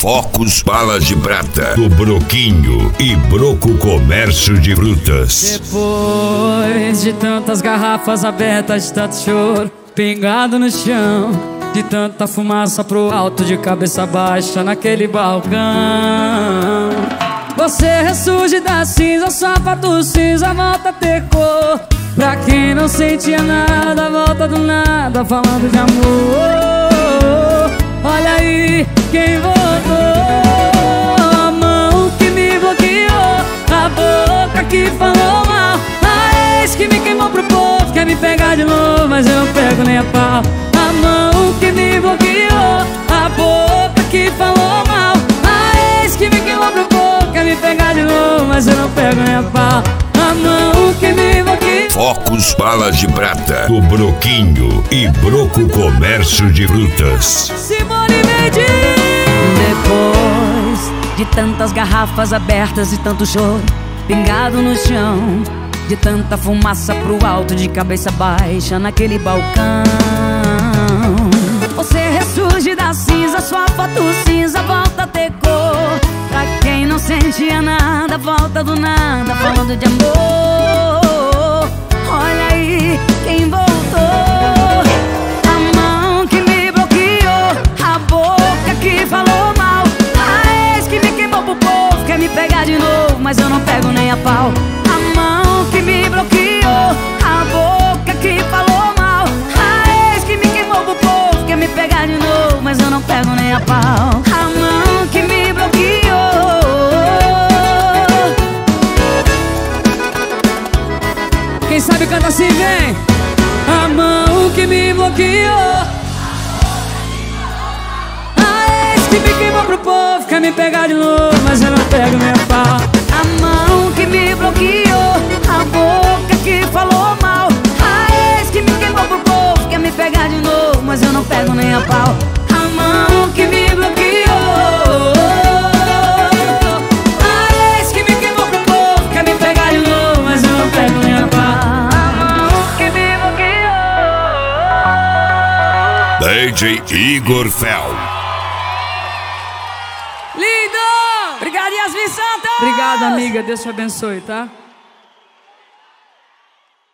Focos Balas de Prata, do Broquinho e Broco Comércio de Frutas. Depois de tantas garrafas abertas, de tanto choro pingado no chão, de tanta fumaça pro alto, de cabeça baixa naquele balcão, você ressurge da cinza, sapato cinza volta a ter cor. Pra quem não sentia nada, volta do nada falando de amor. Olha aí quem voltou, a mão que me bloqueou, a boca que falou mal, a ex que me queimou pro povo, quer me pegar de novo, mas eu não pego nem a pau. A mão que me bloqueou, a boca que falou mal, a ex que me queimou pro povo, quer me pegar de novo, mas eu não pego nem a pau. A mão que me bloqueou. Focos Balas de Prata, do Broquinho e Broco Comércio de Frutas. Simone Mendes. Depois de tantas garrafas abertas e tanto choro pingado no chão, de tanta fumaça pro alto, de cabeça baixa naquele balcão, você ressurge da cinza, sua foto cinza volta a ter cor. Pra quem não sentia nada, volta do nada falando de amor. Olha aí quem voltou, a mão que me bloqueou, a boca que falou mal, a ex que me queimou pro povo, quer me pegar de novo, mas eu não pego nem a pau. A mão que me bloqueou, a boca que falou mal, a ex que me queimou pro povo, quer me pegar de novo, mas eu não pego nem a pau. A mão que me bloqueou. Quem sabe canta assim, vem. A mão que me bloqueou, a ex que me queimou pro povo, quer me pegar de novo, mas eu não pego nem a pau. A mão que me bloqueou, a boca que falou mal, a ex que me queimou pro povo, quer me pegar de novo, mas eu não pego nem a pau. A mão que me bloqueou, a ex que me queimou pro povo, quer me pegar de novo, mas eu não pego nem a pau. DJ Igor Fel. Lindo! Obrigado, Yasmin Santa! Obrigado, amiga. Deus te abençoe, tá?